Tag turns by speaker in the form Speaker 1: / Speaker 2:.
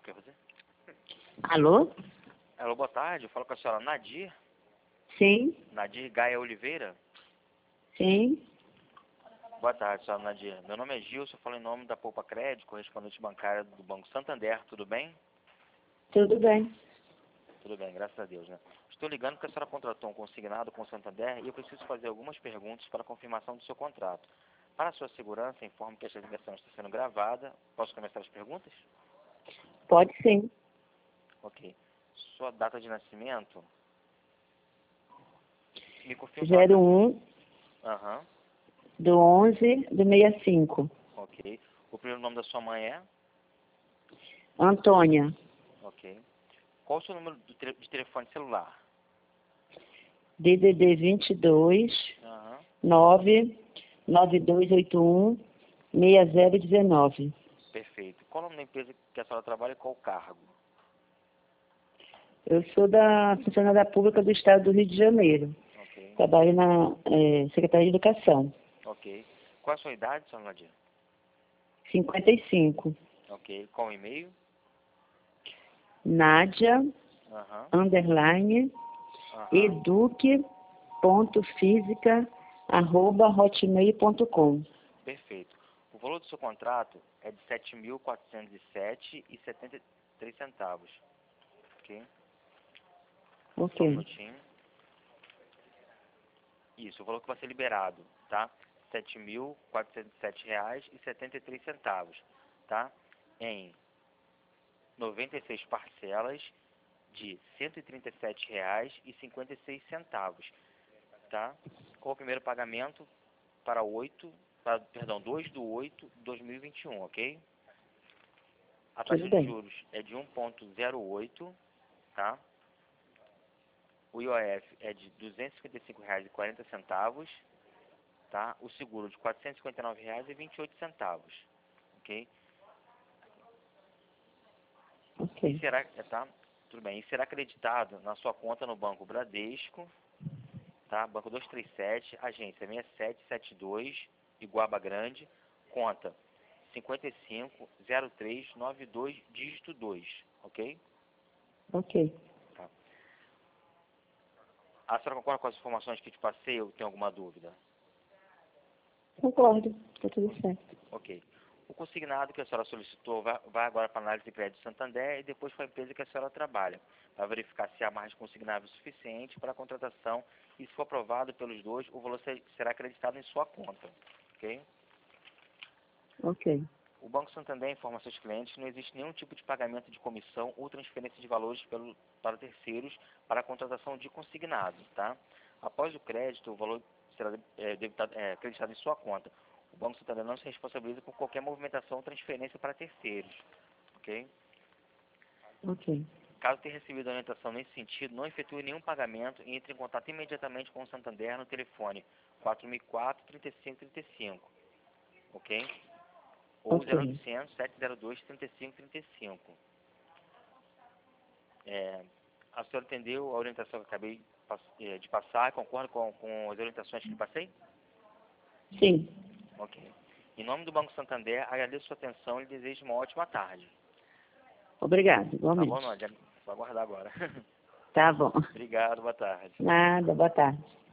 Speaker 1: Quer fazer?
Speaker 2: Alô?
Speaker 1: Alô, boa tarde. Eu falo com a senhora Nadir.
Speaker 2: Sim,
Speaker 1: Nadir Gaia Oliveira.
Speaker 2: sim.
Speaker 1: Boa tarde, senhora Nadir. Meu nome é Gilson, eu falo em nome da Poupa Crédito, correspondente bancária do Banco Santander. Tudo bem?
Speaker 2: Tudo bem.
Speaker 1: Tudo bem, graças a Deus, né? Estou ligando porque a senhora contratou um consignado com o Santander e eu preciso fazer algumas perguntas para a confirmação do seu contrato. Para a sua segurança, informo que esta ligação está sendo gravada. Posso começar as perguntas?
Speaker 2: Pode sim.
Speaker 1: Ok. Sua data de nascimento? Me confirma sua data.
Speaker 2: 01
Speaker 1: Aham.
Speaker 2: do 11 do 65.
Speaker 1: Ok. O primeiro nome da sua mãe é?
Speaker 2: Antônia,
Speaker 1: Ok. Qual o seu número de telefone celular?
Speaker 2: DDD 22
Speaker 1: Aham.
Speaker 2: 99281 6019.
Speaker 1: Perfeito. Qual o nome da empresa que a senhora trabalha e qual o cargo?
Speaker 2: Eu sou da funcionária pública do Estado do Rio de Janeiro.
Speaker 1: Ok.
Speaker 2: Trabalho na Secretaria de Educação.
Speaker 1: Ok. Qual a sua idade, senhora Nadir?
Speaker 2: 55.
Speaker 1: Ok. Qual o e-mail?
Speaker 2: Nádia,
Speaker 1: Aham.
Speaker 2: _,
Speaker 1: Aham.
Speaker 2: eduque.física@hotmail.com.
Speaker 1: Perfeito. O valor do seu contrato é de R$ 7.407,73. Ok? Só um
Speaker 2: Ok.
Speaker 1: minutinho. Isso, o valor que vai ser liberado, tá? R$ 7.407,73, tá? Em 96 parcelas de R$ 137,56, tá? Com o primeiro pagamento para 2/8/2021, ok? A taxa
Speaker 2: Tudo
Speaker 1: de
Speaker 2: bem.
Speaker 1: juros é de 1,08, tá? O IOF é de R$ 255,40, tá? O seguro de R$ 459,28, ok? E
Speaker 2: Ok.
Speaker 1: será, tá? Tudo bem. E será acreditado na sua conta no Banco Bradesco, tá? Banco 237, agência 6772, Iguaba Grande, conta 550392, dígito 2, ok?
Speaker 2: Ok.
Speaker 1: Tá. A senhora concorda com as informações que te passei ou tem alguma dúvida?
Speaker 2: Concordo. Está tudo certo.
Speaker 1: Ok. O consignado que a senhora solicitou vai agora para a análise de crédito Santander e depois para a empresa que a senhora trabalha, para verificar se há margem consignável suficiente para a contratação e, se for aprovado pelos dois, o valor será acreditado em sua conta. Ok?
Speaker 2: Ok.
Speaker 1: O Banco Santander informa seus clientes que não existe nenhum tipo de pagamento de comissão ou transferência de valores para terceiros para a contratação de consignado. Tá? Após o crédito, o valor será acreditado em sua conta. O Banco Santander não se responsabiliza por qualquer movimentação ou transferência para terceiros. Ok?
Speaker 2: Ok.
Speaker 1: Caso tenha recebido orientação nesse sentido, não efetue nenhum pagamento e entre em contato imediatamente com o Santander no telefone 4004-3535. Ok? Ou
Speaker 2: Ok.
Speaker 1: 0800-702-3535. A senhora entendeu a orientação que eu acabei de passar? Concorda com as orientações que lhe passei?
Speaker 2: Sim.
Speaker 1: Ok. Em nome do Banco Santander, agradeço sua atenção e lhe desejo uma ótima tarde.
Speaker 2: Obrigado.
Speaker 1: Tá bom,
Speaker 2: Igualmente.
Speaker 1: Nádia? Só aguardar agora.
Speaker 2: Tá bom.
Speaker 1: Obrigado, boa tarde.
Speaker 2: Nada. Boa tarde.